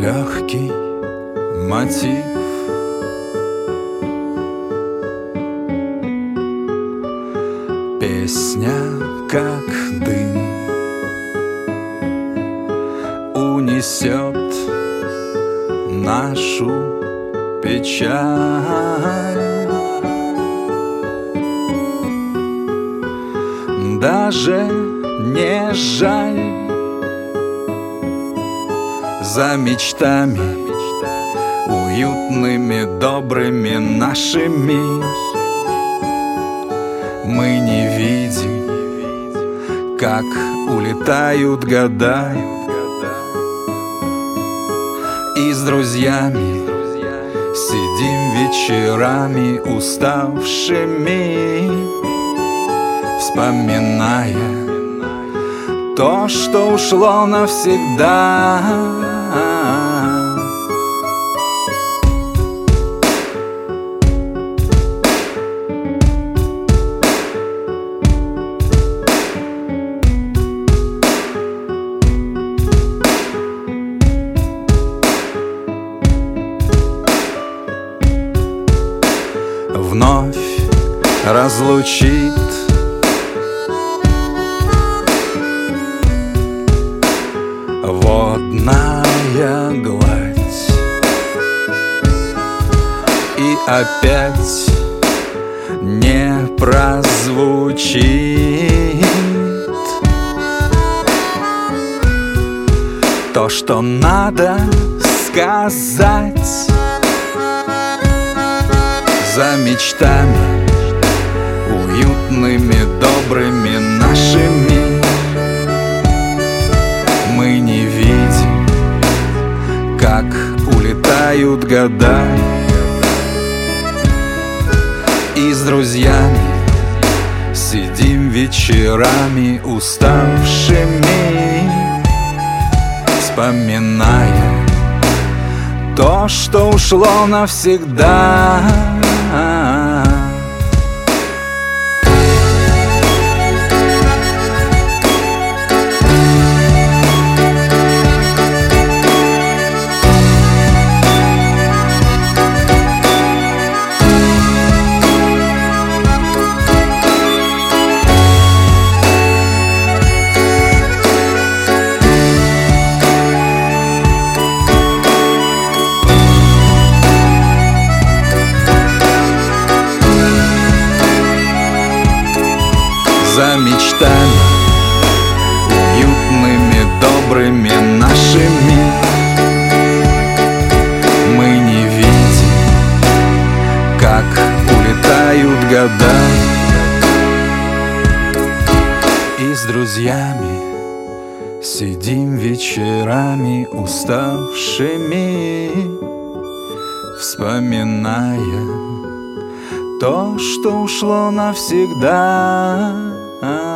легкий мотив. Песня, как дым, унесет нашу печаль. Даже не жаль за мечтами уютными, добрыми нашими. Мы не видим, как улетают года, и с друзьями сидим вечерами уставшими, вспоминая то, что ушло навсегда. Вновь разлучит водная гладь, и опять не прозвучит то, что надо сказать. За мечтами уютными, добрыми нашими мы не видим, как улетают года, и с друзьями сидим вечерами уставшими, вспоминая то, что ушло навсегда. За мечтами уютными, добрыми нашими мы не видим, как улетают года, и с друзьями сидим вечерами уставшими, вспоминая то, что ушло навсегда.